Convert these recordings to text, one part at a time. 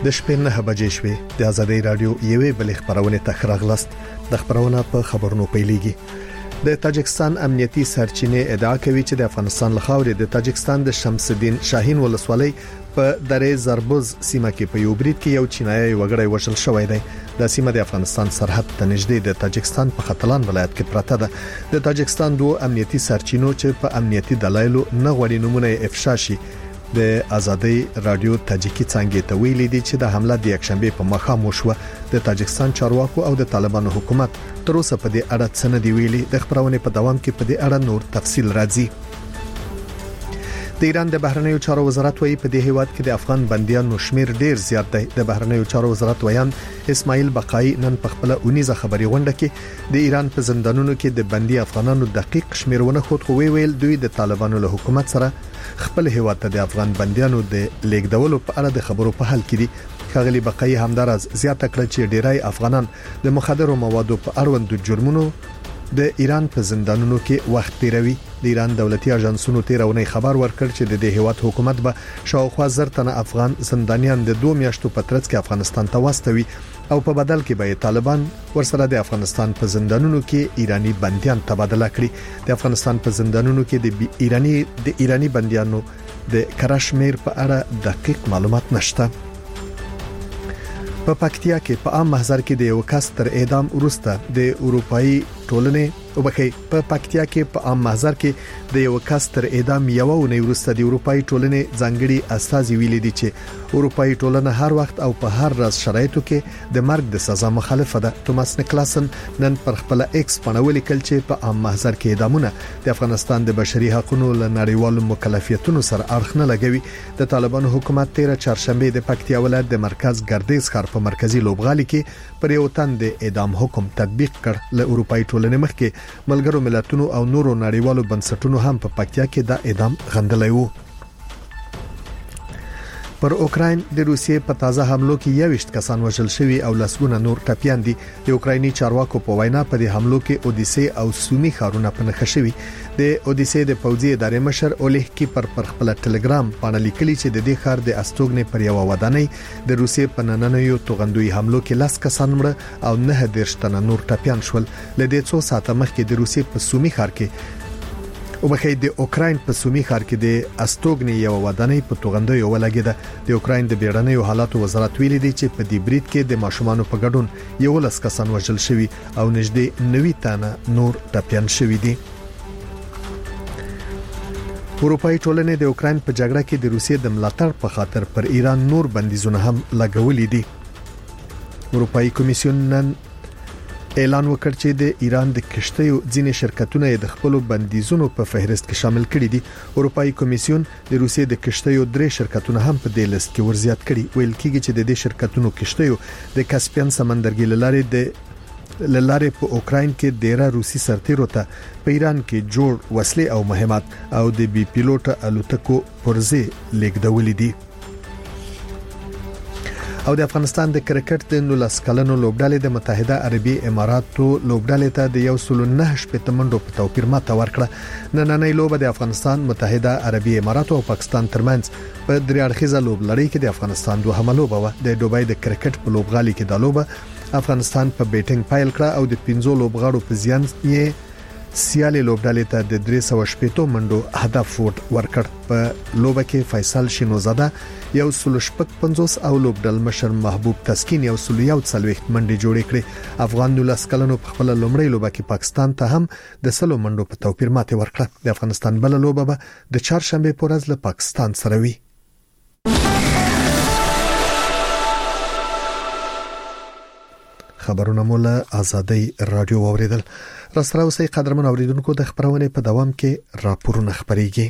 د شپې 9 بجې شوې د آزادۍ رادیو یوې بلې خبرونه تخراغلست د خبرونه په خبرونو پیلېږي. د تاجکستان امنیتي سرچینې ادعا کوي چې د افغانستان لخوا د تاجکستان د شمس الدین شاهین ولسوالۍ په درې زربوز سیمه کې په یو برید کې یو چینایي وګړی وژل شوی دی. د سیمه د افغانستان سرحد ته نږدې د تاجکستان په ختلان ولایت کې پراته ده. د تاجکستان دوه امنیتي سرچینو چې په امنیتي دلایلو نه غوړي نمونه افشا شي د آزادۍ رادیو تاجیکی څنګه ته ویلي دي چې د حمله د یکشنبه په مخه موشوه. د تاجکستان چارواکو او د طالبانو حکومت تر اوسه په دې اړه څه نه دی ویلي. د خبرونه په دوام کې په دې اړه نور تفصیل راځي. د ایران د بهرنیو چارو وزارت وايي په دې هیواد کې د افغان بنديانو شمیر ډیر زیات دی. د بهرنیو چارو وزارت ویان اسماعیل بقای نن په خپل اونیزه خبري غونډه کې د ایران په زندانونو کې د بندي افغانانو دقیق شمیرونه خود خو ویل دوی د طالبانو له حکومت سره خپل هیواد ته د افغان بنديانو د لیږدولو په اړه د خبرو په حال کې دي. خغلی بقای همدارز زیاته کړ چې ډیرای افغانان د مخدرو موادو په اړوند جرمونو د ایران په زندانونو کې وخت تیروي. د ایران دولتي اژانسونو تیرونی خبر ورکړ چې د دې هیواد حکومت به شاوخوا زر تنه افغان زندانیان د 2 میاشتو په ترڅ کې افغانستان ته واستوي او په بدل کې به طالبان ورسره د افغانستان په زندانونو کې ایرانی بنديان تبادله کړي. د افغانستان په زندانونو کې د ایرانی بنديانو د کرشمیر په اړه دقیق معلومات نشته. په پکتیا کې په عام محضر کې د یو کس تر اعدام وروسته د اروپאי ټولنې په پکتیا کې په عام محضر کې د یو کس تر اعدام یو ونې وروسته د اروپאי ټولنې ځانګړي استازي ویلي دي چې اروپאי ټولنه هر وخت او په هر راز شرایطو کې د مرګ د سزا مخالفه ده. توماس نیکلاسن نن پر خپل ایکس باندې لیکل چې په عام محضر کې اعدامونه د افغانستان د بشري حقوقو له نړیوالو مکلفیتونو سره اړخ نه لګوي. د طالبانو حکومت 13 چهارشنبه د پکتیا ولایت د مرکز ګردیز ښار په مرکزی لوبغالي کې پر یو تن د اعدام حکم تطبیق کړ. له اروپאי ټولنې مخکې ملګرو ملتونو او نورو نړیوالو بنسټونو هم په پکتیا کې دا اعدام غندلی وو. پر اوکراین د روسیې په تازه حملو کې 21 کسان وژل شوي او لسګونه نور ټپيان دي. د اوکرایني چارواکو په وینا په دې حملو کې اودیسه او سومي ښارونه په نښه شوي. د اودیسه د پوځي ادارې مشر اولیه کی پر خپل ټلګرام باندې لیکلي چې د دې ښار د استوګنې پر یو ودانۍ د روسیې په نننیو توغندوی حملو کې 10 کسان مړه او 9 تنه نور ټپيان شول. لدې څو ساعته مخکې د روسیې په سومي ښار کې او بخې د اوکراین په سومي ښار کې د استوګنې یو ودانۍ په توغندوی ولګیده. د اوکراین د بیړنیو حالاتو وزارت ویلي دی چې په دې برید کې د ماشومان په ګډون 11 کسان وژل شوي او نږدې 90 تنه نور ټپيان شوي دي. اروپאי ټولنې د اوکراین په جګړه کې د روسیې د ملاتړ په خاطر پر ایران نور بندیزونه هم لګولې دي. اروپאי کمیسیون نن اعلان وکړ چې د ایران د کشتیو ځینې شرکتونه د خپل بندیزونو په فهرست کې شامل کړي دي. اروپאי کمیسیون د روسیې د کشتیو 3 شرکتونه هم په دې لیست کې ورزیات کړي. ویل کېږي چې د دې شرکتونو کشتیو د کاسپین سمندرګي لاره په اوکراین کې ډیره روسي سرتیرو ته په ایران کې جوړ وسلې او مهمات او د بي پیلوټ الوتکو پرزه لیږدولې دي. او د افغانستان د کرکټ د 19 کلنو لوبډلې د متحده عربي اماراتو لوبډلې ته د 109 منډو په توپیر ماته ورکړه. نننۍ لوبه د افغانستان، متحده عربي اماراتو او پاکستان ترمنځ په درې اړخیزه لوبلړۍ کې د افغانستان دوهمه لوبه و. د دوبۍ د کرکټ په لوبغالي کې د لوبه افغانستان په بیټینګ پیل کړه او د 15 لوبغاړو په زیان یې سیالي لوبډلې ته د 380 منډو هدف ورکړ. په لوبه کې فیصل شینوزاده 150 او لوبډل مشر محبوب تسکین 141 منډې جوړې کړې. افغان 19 کلنو په خپل لومړی لوبه کې پاکستان ته هم د 100 منډو په توپیر ماته ورکړه. د افغانستان بل لوبه به د چهارشنبه په ورځ له پاکستان سره وي. خبرونه مولا آزادۍ رادیو اوریدل. راسره اوسې قدرمن اوریدونکو د خبرونه په دوام کې راپورونه خبريږي.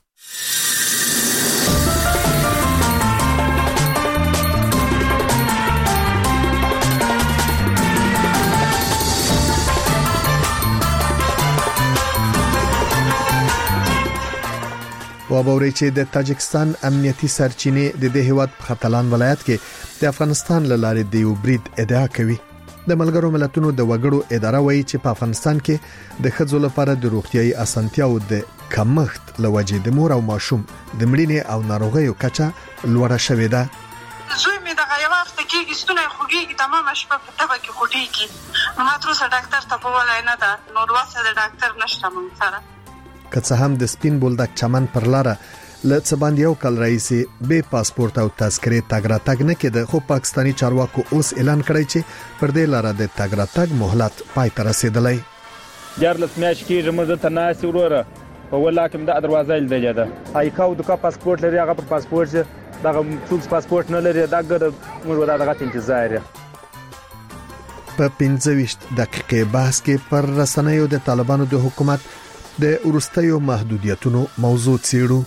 وابوري چې د تاجکستان امنیتي سرچینې د دې هیواد په ختلان ولایت کې د افغانستان له لارې د یو برید ادعا کوي. د ملګرو ملتونو د وګړو اداره وایي چې په افغانستان کې د ښځو لپاره د روغتيایي اسانتیاو د کمښت لوجې د مور او ماشوم د مړینې او ناروغیو کچه لوړه شوې ده. زوی مې د غیبه کېږي ستونه خوږېږي تمامه شپه په تبه کې خوټېږي نو ما تر اوسه ډاکټر ته بوولی نه ده نو واسه د ډاکټر نشته موږ سره که څه هم د سپین بولدک چمن پر لاره له څه باندې یو کال راهیسې بې پاسپورت او تذکرې تګ راتګ نه کېده خو پاکستاني چارواکو اوس اعلان کړی چې پر دې لاره د تګ راتګ مهلت پای ته رسېدلی 14 میاشتې کېږي موږ دلته ناست یو وروره په ولا کې د دروازه لیدلې ده ایکاو د پاسپورت لري هغه پر پاسپورت دغه څوک پاسپورت نه لري دا ګر موږ دغه انتظار په 15 دقیقې بحث کې پر رسنیو د طالبانو د حکومت د ورستیو محدودیتونو موضوع څېړو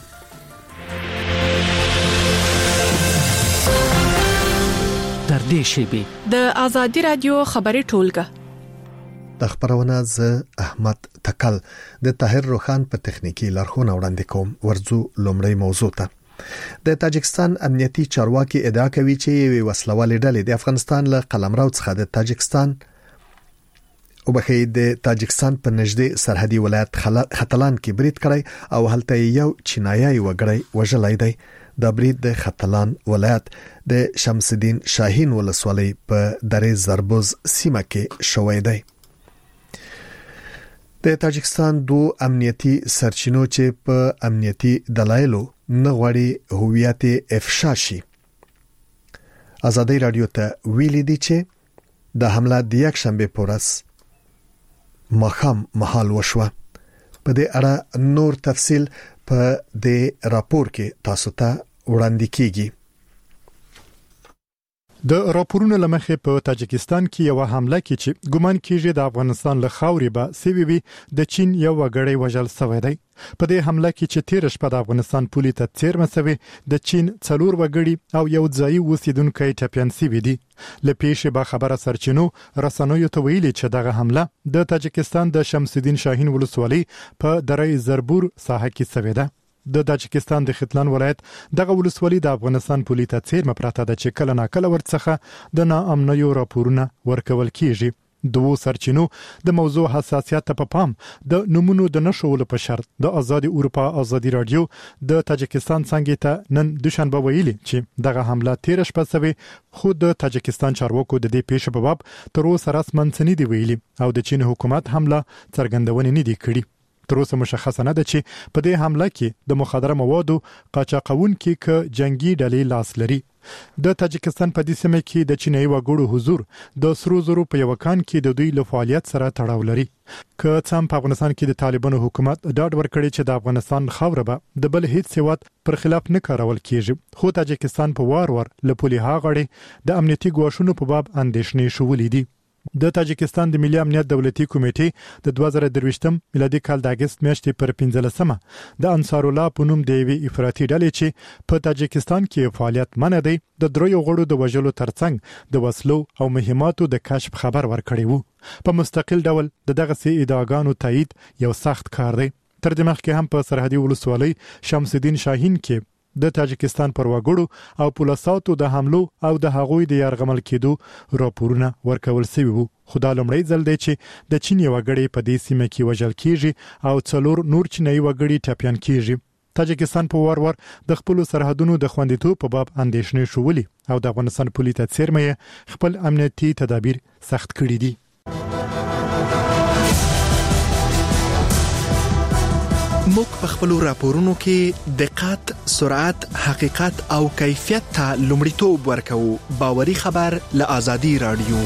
تر دې شیبې د ازادي رادیو خبري ټولګه د خبرونه ز احمد تکل د طاهر روخان په تخنیکی لارښوونه وړاندې کوم ورځو لومړی موضوع ته د تاجکستان امنیتي چارواکي ادعا کوي چې یو وسلوالې ډلې د افغانستان له قلمرو څخه د تاجکستان او بخې د تاجکستان په نږدې سرحدي ولایت ختلان کې برید کړی او هلته یو چینایي وګړی وژلای دی د برید د ختلان ولایت د شمس الدین شاهین ولسوالۍ په درې زربوز سیمه کې شوې دی د تاجکستان دوه امنیتي سرچینو چې په امنیتي دلایلو نه غواړي هویت افشا شي ازادي رادیو ته ویلي دي چې د حمله د یک شنبه پورس مخام محل وشوه په دې اړه نور تفصیل په دې راپور کې تاسو ته وړاندې کیږي د راپورونو لمخې په تاجکستان کې یو حمله کې چې ګومان کیږي د افغانستان له خاورې به سیوی د چین یو وګړی وژل شوی دی په دې حمله کې چې 13 شپه د افغانستان پولیس ته څیرمه شوی د چین 4 وګړي او یو ځای اوسیدونکو ټاپیان سیوی دي لپیشه به خبره سرچینو رسنوي ته ویلي چې دغه حمله د تاجکستان د شمس الدین شاهین ولسوالۍ په درې زربور ساحه کې شوی ده د تاجکستان د ختلان ولایت دغه ولسوالۍ د افغانستان پولیس ته څیرمه پراته ده چې کله ناکله ورڅخه د ناامنیو راپورونه ورکول کیږي دوه سرچینو د موضوع حساسیت په پام د نمونو د نشول په شرط د آزادي اروپا ازادي رادیو د تاجکستان څنګه ته نن دوشنبه ویلي چې دغه حمله 13 شپه شوی خو د تاجکستان چارواکو د دې پیښې په باب تر اوسه رسمن څه دی ویلي او د چین حکومت حمله څرګندونه نه دی کړې تر اوسه مشخصه نه ده چې په دې حمله کې د مخدره موادو قاچاقونکو کې جنگي ډلې لاس لري د تاجکستان په دې سیمه کې د چینایي وګړو حضور د سرو زرو په یو کان کې د دوی له فعالیت سره تړاو لري که څم په افغانستان کې د طالبانو حکومت ډاډ ورکړي چې د افغانستان خاوره به د بل هیڅ هیواد پر خلاف نه کارول کیږي خو تاجکستان په وار له پولیسو غړي د امنیتي ګواښونو په باب اندېښنې شولې دي د تاجکستان د ملي امنیت دولتي کمیټې د 2023 میلادي کال د اگست میاشتې پر 15مه د انصار الله په نوم د وی افراطي ډلې چې په تاجکستان کې فعالیت منع دی د دریو غړو د وژلو ترڅنګ د وسلو او مهماتو د کشف خبر ورکړی وو په مستقل ډول دغه سي ادعاګانو تایید یو سخت کار دی تر دې مخکې هم په سرحدي ولسوالۍ شمس الدین شاهین کې د تاجکستان پر وګړو او پولیساتو د حملو او د هغوی د يرغمل کېدو راپورونه ورکول شوی وو خدای لمړی ځل دی چې د چین یو وګړي په دې سیمه کې وژل کیږي او څلور نور چینایي وګړي ټاپیان کیږي تاجکستان په وار د خپل سرحدونو د خوندیتوب په باب اندېښنې شولې او د افغانستان پولیس ته څیرمه خپل امنیتي تدابیر سخت کړي دي موږ په خپل راپورونو کې دقت، سرعت، حقیقت او کیفیت ته لومړیتوب ورکوو. باوري خبر له آزادي رادیو.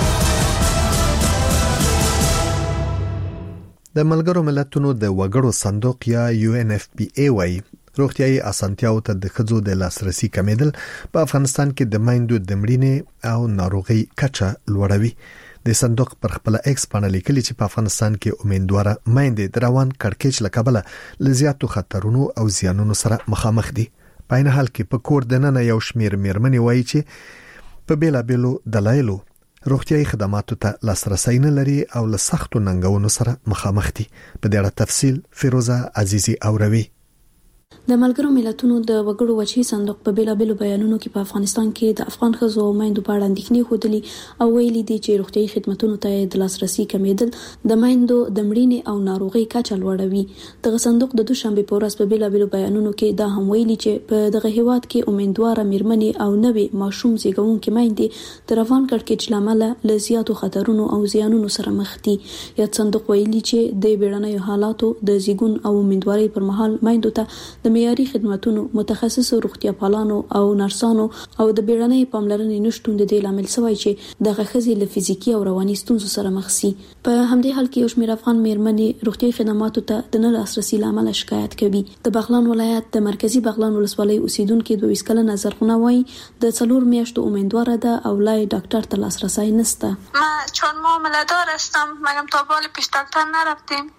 د ملګرو ملتونو د وګړو صندوق یا UNFPA وايي روغتيایي اسانتیاو ته د خځو د لاسرسي کمیدل په افغانستان کې د مایندو د مړینې او ناروغي کچه لوړوي. د صندوق پر خپل ایکس باندې لیکلي چې په افغانستان کې امیدواره مایندې د روان کړکېچ لکبله لزیاتو خطرونو او زیانونو سره مخامخ دي. په عین حال کې په کور دننه یو شمیر میرمنې وایي چې په بیلابیلو دلایلو روغتيایي خدماتو ته لاسرسي نه لري او له سختو ننګونو سره مخامخ دي. په دې اړه تفصیل فیروزه عزیزی اوروي. د ملګرو ملتونو د وګړو وچی صندوق په بیلابېلو بیانونو کې په افغانستان کې د افغان ښځو او میندو په اړه اندېښنې ښودلې او ویلي دي چې روغتیايي خدماتو ته د لاسرسي کمیدل د میندو د مړینې او ناروغۍ کچه لوړوي. دغه صندوق د دوشنبه په ورځ په بیلابېلو بیانونو کې دا هم ویلي چې په دغه هیواد کې امیدواره میرمنې او نوې ماشوم زیږونکې میندې د روان کړکېچ لامل له زیاتو خطرونو او زیانونو سره مخ دي. یا صندوق ویلي چې د بیړنیو حالاتو د زیږون او امیدوارۍ پر مهال میندو ته د معیاري خدماتو متخصص روغتیا پالانو او نرسانو او د بیړنۍ پاملرنې نشټون د دې لامل شوی چې د غخزي له فزیکی او رواني ستونزو سره مخ شي. په همدې حال کې یو شمېر افغان میرمنې روغتیايي خدماتو ته د نه لاسرسي لامل شکایت کوي. د بغلان ولایت د مرکزی بغلان ولسوالۍ اوسیدونکو 22 کلنه زرغونه وایي د 4 میاشتو امیدواره ده او لای ډاکټر ته لاسرسی نشته. ما چون معامله‌دار هستم مگم تا بال پیش دکتر نرفتیم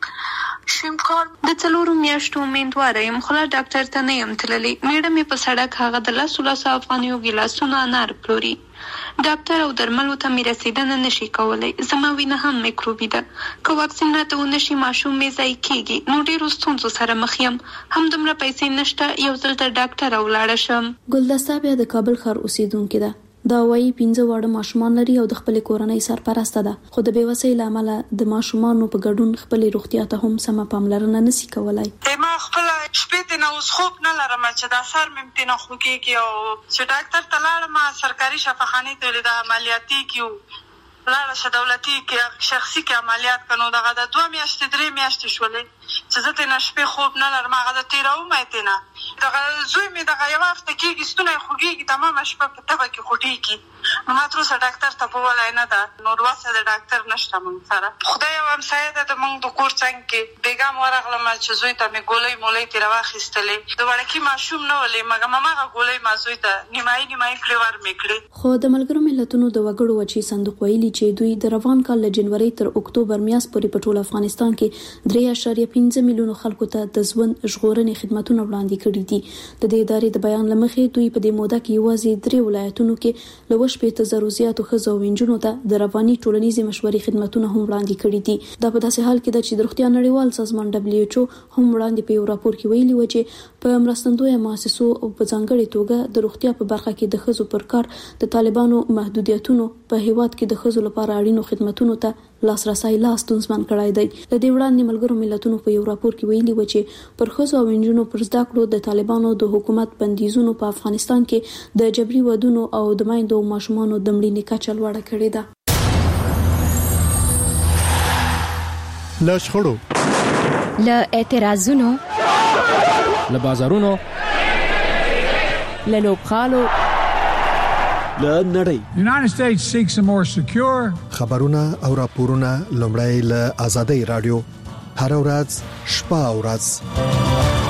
شیم کار د 4 میاشتو امیدواره یم خو ډاکټر ته نه یم تللی. میډم په سړک هغه د 10 افغانیو ګلاسونه انار پلوري. ډاکټر او درملو ته مې رسیدنه نشي کولای. زما وینه هم میکروبي ده. که واکسین راته ونشي ماشوم مې ضایع کیږي. نو ډېرو ستونزو سره مخ یم. هم دومره پیسې نشته یو ځل ته ډاکټر ولاړ شم. ګلدسته بیا د کابل ښار اوسیدونکې ده. دا وایي 15 واړه ماشومان لري او د خپل کورنۍ سرپرسته ده. خو د بیوسۍ لامل د ماشومانو په ګډون خپل روغتیا ته هم سم پاملرنه نشي کولای. ما خپل شپې نه اوس خوب نه لرم چې دا سر مې امتنه خو کېږي او چې ډاکټر ته لاړم سرکاري شفاخانه ته د عملیاتي کیو لاړه ش دولتي کې شخصي کې عملیات کنو دغه د 2 میاشتې 3 میاشتې شولې چې زه ته نشپې خوب نه لرم هغه د 13 مې نه دغه زوی مې دغه یو وخت کېږي ستونه خوږیږي تمام شپه په تبه کې خوټیږي. ما تر اوسه ډاکټر ته بوولای نه ده. نور واسه د ډاکټر نشته مونږ سره. خدای یو همسایه ده د مونږ د کور څنګ کې بیګم ورغلم چې زوی ته مې ګولۍ مولۍ تیر واخیستلې. د وړکی ماشوم نه ولې مګر ماما ګولۍ ما زوی ته نیمای فلیور میکړي. خو د ملګرو ملتونو د وګړو وچی صندوق ویلي چې دوی د روان کال له جنوري تر اکتوبر میاشت پورې په ټول افغانستان کې 3.5 میلیون خلکو ته د ژوند ژغورنې خدماتونه وړاندې کړي دي. د دې ادارې د بیان لمخې دوی په دې موده کې یوازې 3 ولایتونو کې له 15,000 زیاتو ښځو او نجونو ته د رواني ټولنیزې مشورې خدماتونه هم وړاندې کړي دي. دا په داسې حال کې ده چې د روغتیا نړیوال سازمان WHO هم وړاندې په یو راپور کې ویلي و چې په مرستندویه مؤسسو او په ځانګړي توګه د روغتیا په برخه کې د ښځو پر کار د طالبانو محدودیتونو په هیواد کې د ښځو لپاره اړینو خدماتونو ته لاسرسي لا ستونزمن کړای دی. د دې وړاندې ملګرو ملتونو په یو راپور کې ویلي و چې پر ښځو او نجونو پر زده کړو د طالبانو د حکومت بندیزونو په افغانستان کې د جبري ودونو او د میندو او ماشومانو د مړینې کچه لوړه کړې ده. له شخړو، له اعتراضونو، له بازارونو، له لوبغالو، له نړۍ. United States seeks a more secure. خبرونه او راپورونه لومړی له آزادۍ رادیو هر ورځ شپه او ورځ.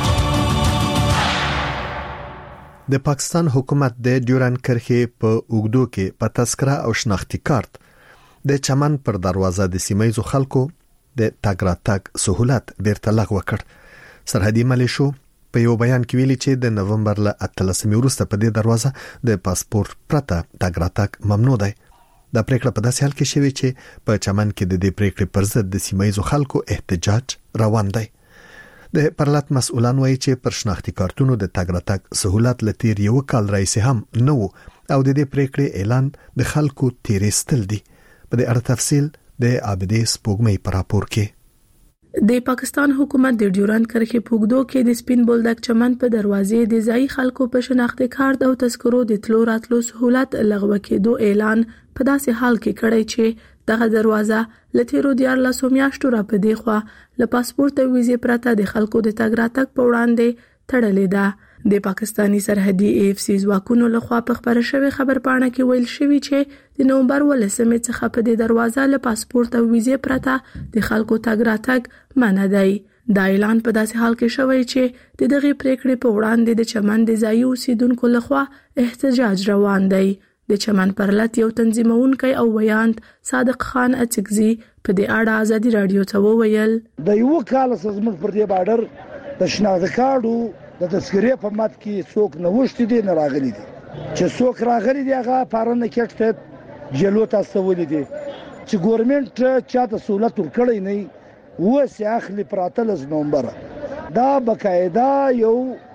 د پاکستان حکومت د ډیورن کرښې په اوګدو کې په تذکره او شناختی کارت د چمن پر دروازه د سیمایزو خلکو د تګ راتګ سہولت بیرته لغوه کړ. سرحدي ملیشو په یو بیان کې ویلي چې د نومبر له 13 وروسته په دې دروازه د پاسپورت پرته تګ راتګ ممنوع دی. دا پریکړه په داسې حال کې شوې چې په چمن کې د دې پریکړې پر ضد د سیمایزو خلکو احتجاج روان دی. د پرلط مسؤلان وایي چې پر شناختی کارتونو د تګ راتګ سہولت لتیر یو کال راځي هم نو او د دې پریکړې اعلان د خلکو تیرېستل دي. په دې اړه تفصیل د عابدې سپوږمۍ پر راپور کې. د پاکستان حکومت د ډیورن کرښې پوګدو کې د سپین بولدک چمن په دروازې د ځای خلکو په شناخت کارت او تذکرو د تلو راتلو سہولت لغوه کېدو اعلان په داسې حال کې کړی چې دغه دروازه لتیرو 14 میاشتو را پدې خو له پاسپورت او ویزې پرته د خلکو د تګ راتګ په وړاندې تړلې ده. د پاکستانی سرحدي AFC ځواکونو لخوا په خبره شوی خبرپاڼه کې ویل شوی چې د نومبر 18 څخه په دې دروازه له پاسپورت او ویزې پرته د خلکو تګ راتګ منع دی. دا اعلان په داسې حال کې شوی چې د دغه پریکړې په وړاندې د چمن د ځای اوسیدونکو لخوا احتجاج روان دی. د چمن پرلط یو تنظیمونکی او ویاند صادق خان اڅکزي په دې اړه آزادي رادیو ته وویل د یو کال زموږ پر دې بارډر د شناخت کارتو د تذکرې په مات کې څوک نه وشتي دي نه راغلي دي چې څوک راغلي دي هغه پارنه کېټ جلو تاسو ولې دي چې ګورنمنت چاته سہولت ورکړي نه و سي اخلي پراتل نومبر دا بقاعده یو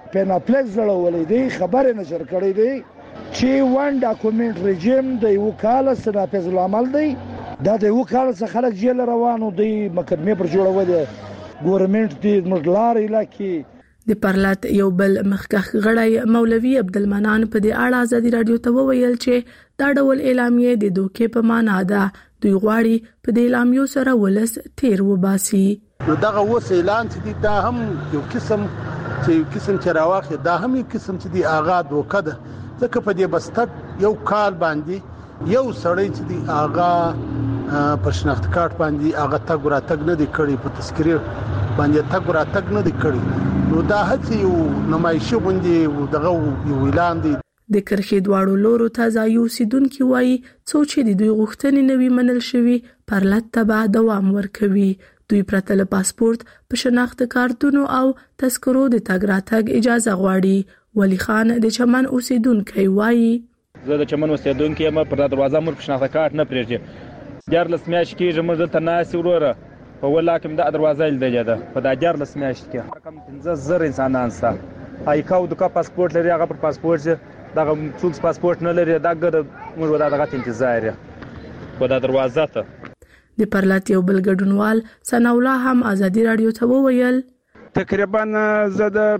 پیناپلیکس لړولې دی خبره نشر کړې دی چې وان ډاکومنت رژیم د یو کال سره نافذ العمل دی دا د یو کال څخه خلک جیل روانو دی مقدمه پر جوړول ګورنمنت دی مدلار علاقې د پرلط یو بل مخکخ غړی مولوي عبدالمنان په دې اړه ازادي رادیو ته وویل چې دا ډول اعلامیه د دوکې په معنا ده دوی غواړي په دې اعلامیو سره ولس تیر وباسي نو دغه وس اعلان چې دا هم یو قسم چې راوخی دا هم یو قسم چې دی آغا دوکه ده ځکه په دې بستر یو کال باندې یو سړی چې دی آغا په شناخت کارت باندې آغا تګ راتګ نه دی کړی په تذکره باندې تګ راتګ نه دی کړی نو دا هڅه یو نمایشه باندې دغه یو اعلان دی د کرخې دواړو لورو ته ځایو سیدونکو وایي څو چې د دوی غوښتنې نوي منل شوي پرلط تبع دوام ورکوي دوی پرته له پاسپورت په شناخت کارتونو او تذکرو د تګ راتګ اجازه غواړي ولی خان د چمن اوسیدونکو وایي زه د چمن اوسیدونکو یم پر دروازه مر په شناخت کارت نه پریږدي 14 میاشتې کېږي موږ دلته ناسي وروره په ولاکم د دروازه لیدلې ده په دا 14 میاشتې کې کم 15000 انسانان سره ایکاو د پاسپورت لري هغه پر پاسپورت دغه څوک پاسپورت نه لري دا ګر موږ دغه انتظار په دا دروازه ته د پرلط یو بل ګډونوال ثنا الله هم ازادي رادیو ته وویل تقریبا زه د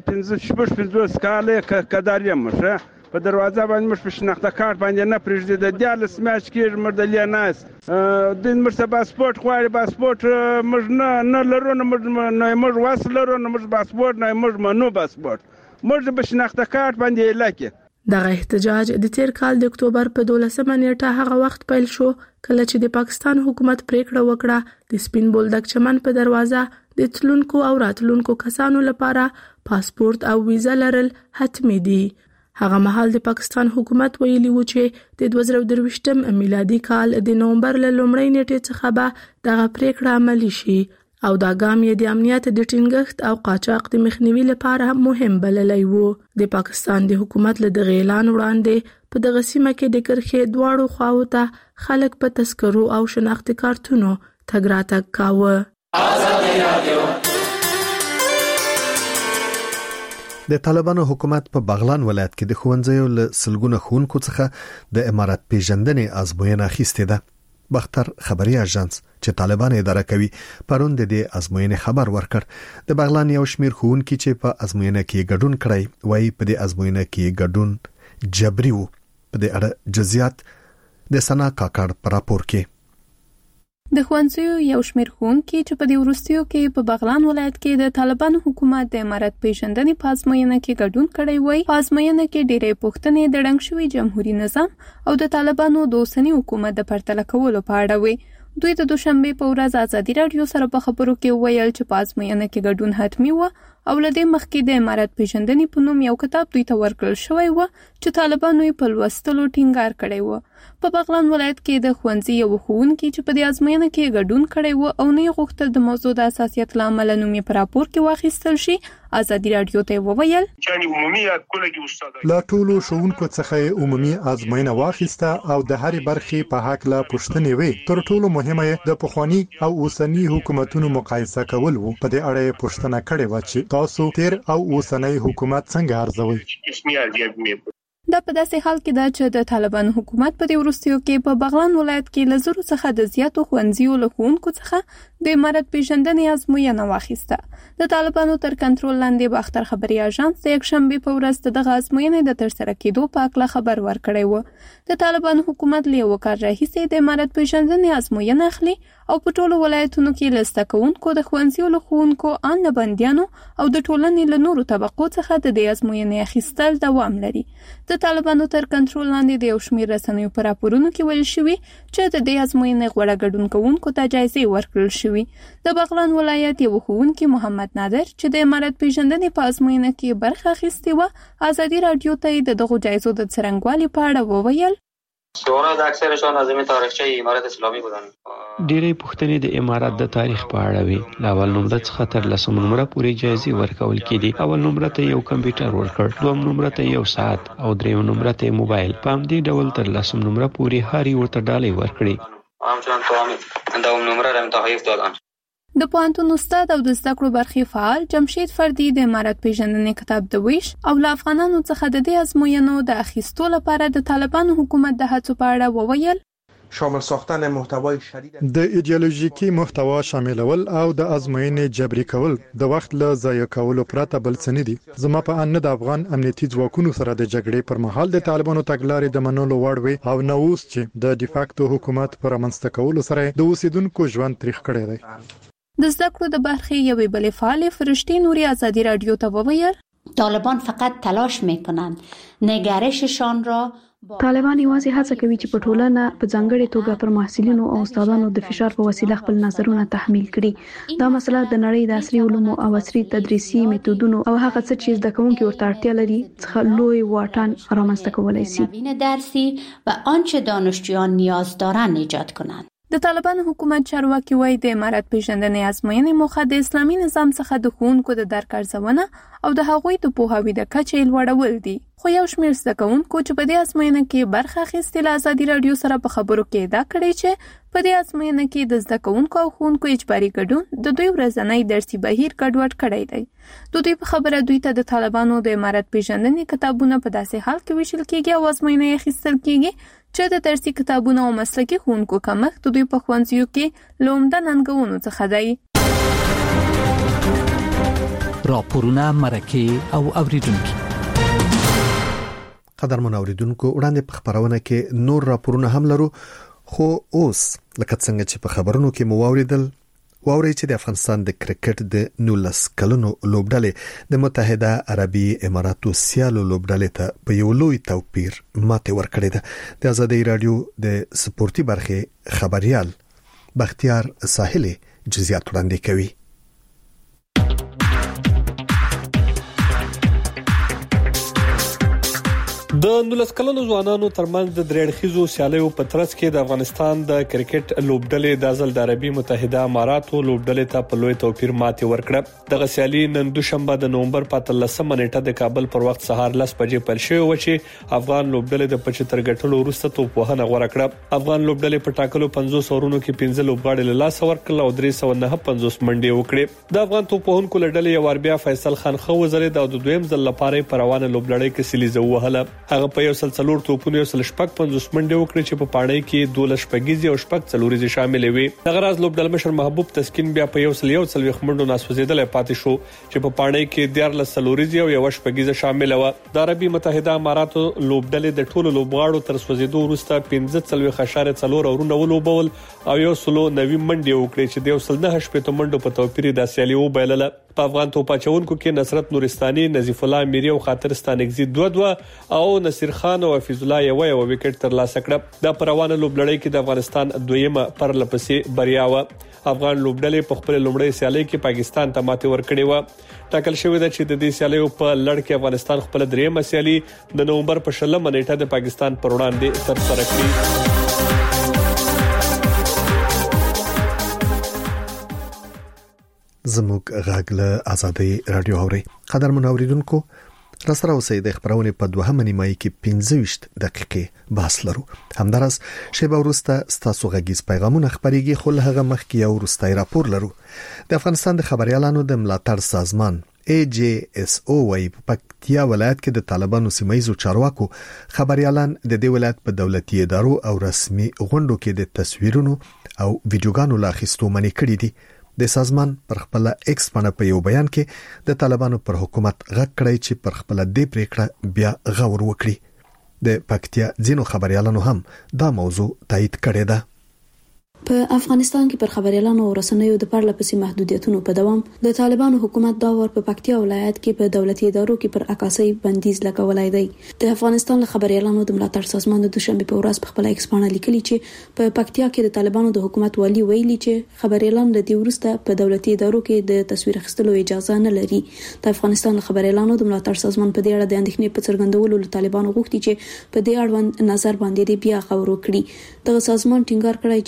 15 کاله کدار یم شه په دروازه باندې مش په شناخته کارت باندې نه پرېږدي د 14 میاشتې کې مردلیا ناس د مرسته پاسپورت غواړي پاسپورت موږ نه لرو نه موږ واسه لرو نه موږ پاسپورت نه موږ منو پاسپورت موږ په شناخته کارت باندې لکه دغه احتجاج د تیر کال د اکتوبر په 12 نیټه هغه وخت پیل شو کله چې د پاکستان حکومت پریکړه وکړه د سپین بولدک چمن په دروازه د تلونکو او راتلونکو کسانو لپاره پاسپورت او ویزا لرل حتمی دي هغه مهال د پاکستان حکومت ویلي و چې د 2023 میلادي کال د نومبر له لومړۍ نیټې څخه به دغه پریکړه عملي شي او دا ګام یې د امنیت د ټینګښت او قاچاق د مخنیوي لپاره مهم بللی وو د پاکستان د حکومت له دغه اعلان وړاندې په دغه سیمه کې د کرخې دواړو خواو ته خلک په تذکرو او شناخت کارتونو تګ راتګ کاوه آزادي رادیو د طالبانو حکومت په بغلان ولایت کې د ښوونځیو له سلګونه ښوونکو څخه د امارات پیژندنې ازموینه اخیستې ده بختر خبري اژانس چې طالبان اداره کوي پرون د دې ازموینې خبر ورکړ د بغلان یو شمیر ښوونکي چې په ازموینه کې ګډون کړی وایي په دې ازموینه کې ګډون جبري وو په دې اړه جزئیات د سنا کاکړ پر راپور کې د ښوونځیو یو شمېر ښوونکي چې په دې وروستیو کې په بغلان ولایت کې د طالبانو حکومت د امارت پیژندنې په ازموینه کې ګډون کړی وای په ازموینه کې ډېرې پوښتنې د ړنګ شوي جمهوریت نظام او د طالبانو د اوسني حکومت د پرتله کولو په اړه وي دوی د دوشنبه په ورځ ازادي رادیو سره په خبرو کې ویل چې په ازموینه کې ګډون حتمی و او لدې مخکې د امارت پیژندنې په نوم یو کتاب دوی ته ورکړل شوی و چې طالبانو یې په لوستلو ټینګار کړی و په بغلان ولایت کې د ښوونځي یو ښوونکي چې په دې ازموینه کې ګډون کړی و او نه غوښتل د موضوع د اساسیت له امله نوم یې په راپور کې واخیستل شي ازادي رادیو ته وویل لا ټولو ښوونکو څخه عمومي ازموینه واخیسته او د هرې برخې په حق لا پوښتنې وې تر ټولو مهمه د پخوانی او اوسنی حکومتونو مقایسه کول وو په دې اړه پوښتنه کړې و چې تاسو تیر او اوسنی حکومت څنګه ارزوئ دا په داسې حال کې ده چې د طالبانو حکومت په دې وروستیو کې په بغلان ولایت کې له زرو څخه د زیاتو ښوونځیو له ښوونکو څخه د امارت پیژندنې ازموینه واخیسته د طالبانو تر کنټرول لاندې به اختر خبري اژانس د یکشنبه په ورځ دغه ازموینې د ترسره کېدو په اړه خبر ورکړی و د طالبانو حکومت له یو کال راهیسې د امارت پیژندنې ازموینه اخلي او په ټولو ولایتونو کې لسته کوونکو د ښوونځیو له ښوونکو ان له بندیانو او د ټولنې له نورو طبقو څخه د دې ازموینې اخیستل دوام لري د طالبانو تر کنټرول لاندې د یو شمېر رسنیو په راپورونو کې ویل شوي چې د دې ازموینې غوړه ګډون کوونکو ته جایزې ورکړل شوي د بغلان ولایت یو ښوونکي محمد نادر چې د امارت پیژندنې په ازموینه کې برخه اخیستې وه ازادي رادیو ته د دغو جایزو د څرنګوالي په اړه وویل سوالات اکثرشان از تاریخچه امارت اسلامی بودن ډېرې پوښتنې د امارت د تاریخ په اړه وي اول نمره څخه تر 10 نمره پورې جایزې ورکول کېدي اول نمره ته یو کمپیوټر ورکړ دوم نمره ته یو ساعت او دریم نمره ته موبایل په همدې ډول تر 10 نمره پورې هر یو ورته ډالۍ ورکړي همچنان دوم نمره را تحویل دادن د پوهنتون استاد او د زده کړو برخې فعال جمشید فردي د امارت پیژندنې کتاب د ویش او له افغانانو څخه د دې ازموینو د اخیستو لپاره د طالبانو حکومت د هڅو په اړه وویل. شامل ساختن محتوای شدید د ایدئولوژیکي محتوا شاملول او د ازموینې جبري کول د وخت له ضایع کولو پرته بل څه نه دي. زما په ان د افغان امنیتي ځواکونو سره د جګړې پر مهال د طالبانو تګلارې د منلو وړ وي او نو اوس چې د ډیفاکتو حکومت پر منځته کولو سره د اوسیدونکو ژوند تاریخ کړی دی. د زده کړو د برخې یوې بلې فعال فرشتي نوري آزادی رادیو ته وویل. طالبان فقط تلاش میکنند نگرششان را طالبان یوازې هڅه کوي چې په ټولنه په ځانګړي توګه پر محصلینو او استادانو د فشار په وسیله خپل نظرونه تحمیل کړي. دا مسله د نړۍ د عصري علومو او عصري تدریسي میتودونو او هغه څه چې زده کوونکي ورته اړتیا لري څخه لوی واټن رامنځته کولای شي. نوین درسی و آنچه دانشجویان نیاز دارند ایجاد کنند. د طالبانو حکومت چارواکي وایي د امارت پیژندنې ازموینې موخه د اسلامي نظام څخه د ښوونکو د درک ارزونه او د هغوی د پوهاوي د کچې لوړول دي. خو یو شمېر زده کوونکو چې په دې ازموینه کې برخه اخیستې له ازادي رادیو سره په خبرو کې ادعا کړې چې په دې ازموینه کې د زده کوونکو او ښوونکو اجباري ګډون د دوی ورځنی درسي بهیر ګډوډ کړی دی. د دوی په خبره دوی ته د طالبانو د امارت پیژندنې کتابونه په داسې حال کې ویشل کېږي او ازموینه یې اخیستل کېږي چې د درسي کتابونو او مسلکي ښوونکو کمښت د دوی په ښوونځیو کې له عمده ننګونو څخه دی. راپورونه مرکه او اوریدونکو قدرمن اوریدونکو وړاندې په خبرونه کې نور راپورونه هم لرو خو اوس لکه څنګه چې په خبرونو کې مو واوري چې د افغانستان د کرکټ د 19 کلونو لوبډلې د متحده عربي اماراتو سیالو لوبډلې ته په یو لوی توپیر ماته ورکړې ده. د آزادۍ رادیو د سپورتي برخې خبريال بختیار ساحلي جزئیات وړاندې کوي. د 19 کلنو ځوانانو ترمنځ د درېړخیزو سیالیو په ترڅ کې د افغانستان د کرکټ لوبډلې د ځل د عربي متحده اماراتو لوبډلې ته په لوی توپیر ماتې ورکړه. دغه سیالي نن دوشنبه د نومبر 15 نیټه د کابل پر وخت سهار 10 بجې پیل شوه و چې افغان لوبډلې د 75 ګټلو وروسته توپ وهنه غوړه کړه. افغان لوبډلې په ټاکلو 500 اورونو کې 15 لوبغاړي له لاس ورکړل او 359 منډې وکړې. د افغان توپ وهونکو لړلې یو اربیا فیصل خان خو وزرید او د دویم ځل لپاره په روانه لوبډلې کې سلیزه وهله. هغه په یو سلسلور توپونو یو سل شپږ 50 منډه وکړي چې په پاڼۍ کې 12 شپږیزي او شپږ څلوريزي شامل وي. دغه راز لوبډل مشر محبوب تسکین بیا په یو سل منډو ناسوځیدل پاتې شو چې په پاڼۍ کې 14 څلوريزي او یو شپږیزه شامل و. د عربي متحده اماراتو لوبډلې د ټولو لوبغاړو تر سوځیدو وروسته 15.4 اورونه ولوبول او یو سلو 90 منډه وکړي چې د یو سل 9 منډو په توپیر د سیالي وبایلله. په افغان توپاچونکو کې نصرت نورستاني، نظیف الله میری او خاطر ستانګزي 2-2 او نصیر خان او حفیظ الله یو وکټ ترلاسه کړ. د پروانه لوبډلې کې د افغانستان دویمه پرلپسې بریا و. افغان لوبډلې په خپل لومړی سیالي کې پاکستان ته ماتې ورکړې و. ټاکل شوې ده چې د دې سیالیو په لړ کې افغانستان خپل دریمه سیالي د نومبر په 16 نیټه د پاکستان پر وړاندې ترسره کړي. زموږ غږ له آزادۍ رادیو اوري. قدرمن اوریدونکو راسره اوسئ د خبرونه په 2 نیمایي کې 15 دقیقې بحث لرو. همدارس شیبه وروسته ستاسو غږیز پیغامونه خبريږي خو له هغه مخکې یو وروستي راپور لرو. د افغانستان د خبريالانو د ملاتړ سازمان AJSO وايي په پکتیا ولایت کې د طالبانو سیمایي چارواکو خبريالان د دې ولایت په دولتي ادارو او رسمي غونډو کې د تصویرونو او ویډیوګانو لا اخیستو منې کړې دي. د سازمان پر خپل ایکس باندې په یو بیان کې د طالبانو پر حکومت غږ کړی چې پر خپل دې پریکړه بیا غور وکړي. د پکتیا ځینو خبريالانو هم دا موضوع تایید کړې ده. په افغانستان کې پر خبريالانو او رسنیو د پرلپسې محدودیتونو په دوام د طالبانو حکومت دا ور په پکتیا ولایت کې په دولتي ادارو کې پر عکاسي بندیز لګولای دی. د افغانستان خبريالانو د ملاتړ سازمان د دوشنبه په ورځ په خپل ایکس باندې لیکلي چې په پکتیا کې د طالبانو د حکومت والی ویلي چې خبريالان له دې ورسته په دولتي ادارو کې د تصویر اخیستلو اجازه نه لري. د افغانستان خبريالانو د ملاتړ سازمان په دې اړه د اندېښنې په څرګندولو له طالبانو غوښتي چې په دې اړوند نظر باندې بیا غور وکړي. د سازمان ټینګار کړی چې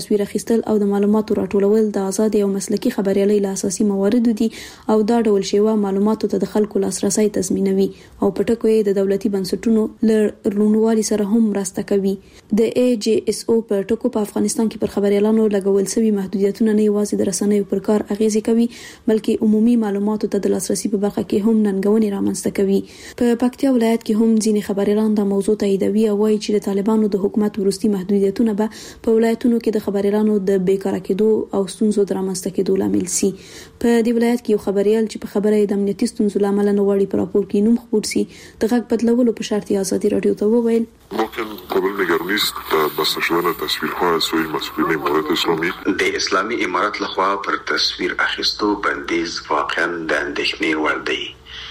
تصویر اخیستل او د معلوماتو راټولول د آزاد او مسلکي خبريالۍ له اساسي موارد دي او دا ډول شیوه معلوماتو ته د خلکو لاسرسي تضمینوي او پټکو یې د دولتي بنسټونو له رونوالي سره هم مرسته کوي. د AJSO په ټکو په افغانستان کې پر خبريالانو لګول شوی محدودیتونه نه یوازې د رسنیو پر کار اغیزه کوي بلکې عمومي معلوماتو ته د لاسرسي په برخه کې هم ننګونې رامنځته کوي. په پکتیا ولایت کې هم ځینې خبريالان د موضوع تاییدوي او وايي چې د طالبانو د حکومت ورستي محدودیتونه به په ولایتونو کې د خبريالانو د بیکاره کېدو او ستونزو د رامنځته کېدو لامل شي. په دې ولایت کې یو خبريال چې په خبره د امنیتي ستونزو لامل نه وړي پر راپور کې نوم خبر شي د غږ بدلولو په شرط آزادي رادیو ته وویل ممکن قبل نگرانیست بس شدن تصویرها از سوی مسئولین امارات اسلامی د اسلامی امارات لخوا پر تصویر اخیستو بندیز واقعا د اندېښنې وړ دی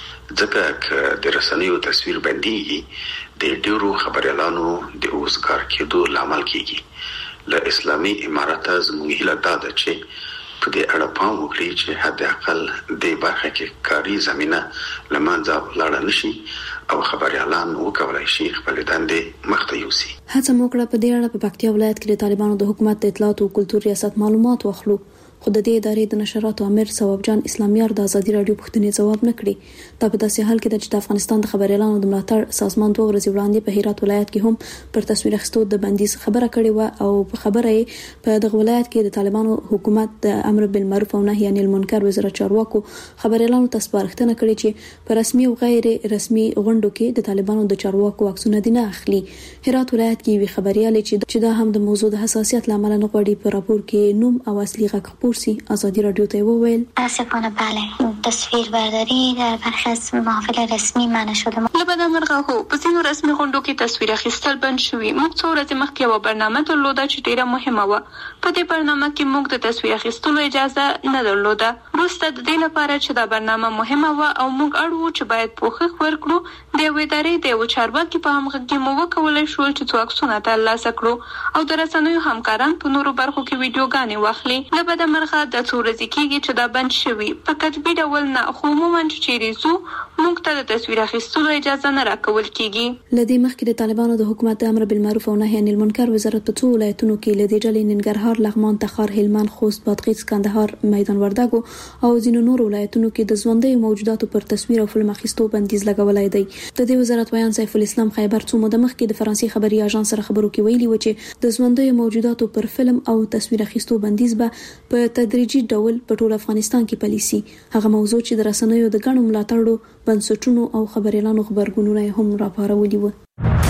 ځکه چې د رسنیو تصویر بنديږي د ډیرو خبريالانو د اوسګار کېدو لامل کیږي له اسلامی امارات زموږ هیله ده چې په دې اړه پام وکړي چې حد اقل د برخه کې کاری زمينه لمنځه لاړ نشي او خبريالان وکولای شي خپل دندې مخته یوسي. هڅه موکړه په دې اړه په پکتیا ولایت کې د طالبانو د حکومت د اطلاعات او کلتور ریاست معلومات واخلو خو د دې ادارې د نشراتو امیر ثواب جان اسلامیار د ازادي رادیو پوښتنې ځواب نه کړی. دا په داسې حال کې د افغانستان د خبريالانو د ملاتړ سازمان 2 ورځې وړاندې په هرات ولایت کې هم پر تصویر اخیستو د بندیز خبره کړې و او په خبره یې په دغه ولایت کې د طالبانو حکومت د امر بالمعروف او نهي عن المنکر وزارت چارواکو خبريالانو ته سپارښتنه کړې چې په رسمي او غیر رسمي غونډو کې د طالبانو د چارواکو عکسونه دي نه اخلي. هرات ولایت کې وی خبريال چې دا هم د موضوع د حساسیت لامل نه غوړي په راپور کې نوم او اصلي غږ خبر سي آزادي رادیو ته وویل متاسفانه بله تصویر برداری در برخی از محافل رسمی منع شده. لبد مرغه هو په ځینو رسمي غونډو کې تصویر اخیستل بند شوی. موږ څو ورځې مخکې یو برنامه درلوده چې ډیره مهمه و. په دې برنامه کې موږ د تصویر اخیستلو اجازه نه درلوده. وروسته د دې لپاره چې دا برنامه مهمه و او موږ اړ وو چې باید پوښښ ورکړو د یو ادارې د یو چارواکي په همغږي مو وکولای شو چې څو عکسونه ترلاسه کړو او د رسنیو همکاران په نورو برخو کې ویډیوګانې واخلي. لبد مرغه د څو ورځې کېږي چې دا بند شوی په کتبي ډول نه خو عموما چې ریزو موږ ته د تصویر اخیستلو اجازه نه راکول کیږي. لدې مخکې د طالبانو د حکومت د امر بالمعروف او نهي عن المنکر وزارت په څو ولایتونو کې لدې ډلې ننګرهار، لغمان، تخار، هلمند، خوست، بادغیس، کندهار، میدان وردګو او ځینو نورو ولایتونو کې د ژوندۍ موجوداتو پر تصویر او فلم اخیستو بندیز لګولای دی. د دې وزارت ویان سیف الاسلام خیبر څو مده مخکې د فرانسې خبري اژانس سره خبرو کې ویلي و چې د ژوندۍ موجوداتو پر فلم او تصویر اخیستو بندیز به په تدریجي ډول په ټول افغانستان کې پالیسي. هغه موضوع چې د رسنیو د ګڼو ملاتړو بنسټونو او خبريالانو خبرګونونه هم راپارولي و.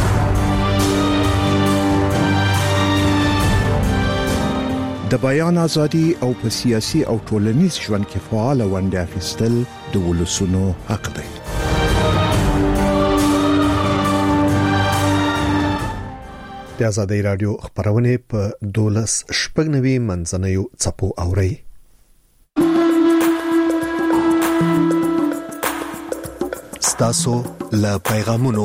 د بیان ازادي او په سیاسي او ټولنیز ژوند کې فعال ونډه اخیستل د ولسونو حق دی. د ازادي رادیو خبرونه په 12:90 منځنیو چپو اوري. ستاسو له پیغامونو.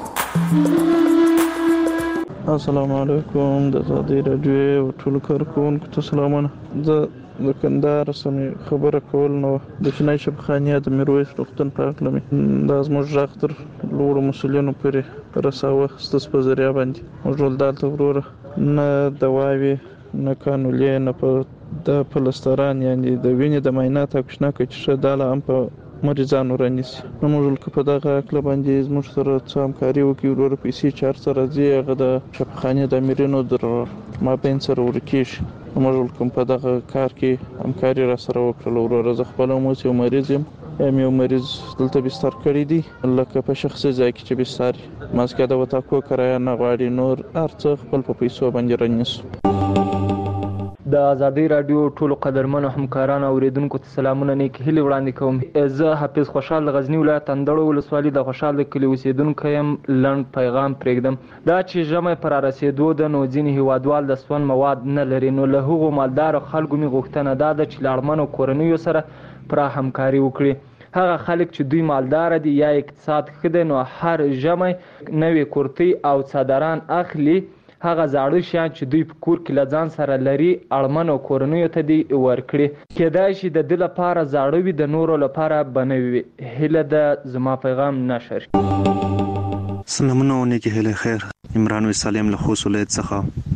السلام علیکم د ازادي رادیو ټول کارکونکو ته سلامونه. د کندهار سمې خبره کول نو د شنای شبخانیه د میرویس روغتون په اړه مې د ازموږ ژغتر لوړ مسولینو پرې رساوه ستاسو په ذریعہ باندې موږ دلته وروره نه دواوی نه قانوني نه په د پلستران یعنی د وینې د معاینات اکشنه کې چې داله هم په مریضانو رانیسي. نو موږ په دغه اکل باندې زموږ سره څه همکاري وکړو ورو پیسې چار سره زی هغه د شفخانه د امیرینو در مابین سره ورکیش. موږ کوم په دغه کار کې همکاري را سره وکړو ورو زه خپل مو یو مریض یم یو مریض دلته بستر کړی دی لکه په شخصي ځای کې چې بستر ماسکه د وتا کو کرایه نه غواړي نور ارڅ خپل په پیسو باندې رانیسو. د ازادي رادیو ټولو قدرمنو همکارانو اوریدونکو ته سلامونه نیک هیله وړاندې کوم. زه حافظ خوشحال غزنی ولایت اندړو ولسوالۍ د خوشحال کلی اوسیدونکو يم. لنډ پیغام پرېږدم. دا چې ژمي پر رسیدو د نو ځینې هیوادوال د سون مواد نه لري نو له هغو مالدار خلکو می غوښتنه ده چې لاړمنو کورنیو سره پر همکاري وکړي. هغه خلک چې دوی مالدار دي یا اقتصاد خده نو هر ژمي نوې کورتي او صدران اخلي هغه زاړه شیان چې دوی په کور کې لځان سره لري اړمنو کورنیو ته دی ورکړي. کېدای شي د دې لپاره زاړه وي د نورو لپاره بنوي. هله د زما پیغام نشر. سلامونه نیکی هله خیر. عمران و سالم له خوست ولایت څخه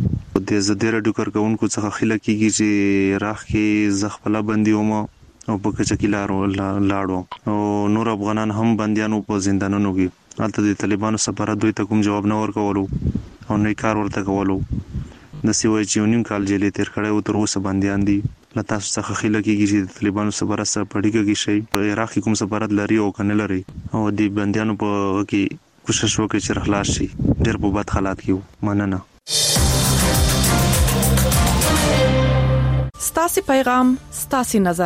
د زده رادیو کارکونکو څخه خله کیږي چې راخ کې زغفلا بنديوم او په کچکی لاړو او نور افغانان هم بنديانو په زندانونو کې البته د طالبانو سفارت دوی ته کوم جواب نه ورکولو او نه کار ورته کولو د سیوای چې نیم کال جیلې تیر کړي او تر اوسه بنديان دي لته څخه خله کیږي چې د طالبانو سفارت سره پړیږي کې شي په عراق کوم سفارت لري او کنه لري او د بنديانو په کې کوشش وکړي چې خلاص شي ډېر په بد حالات کې مننه ستاسو پیغام ستاسو نظر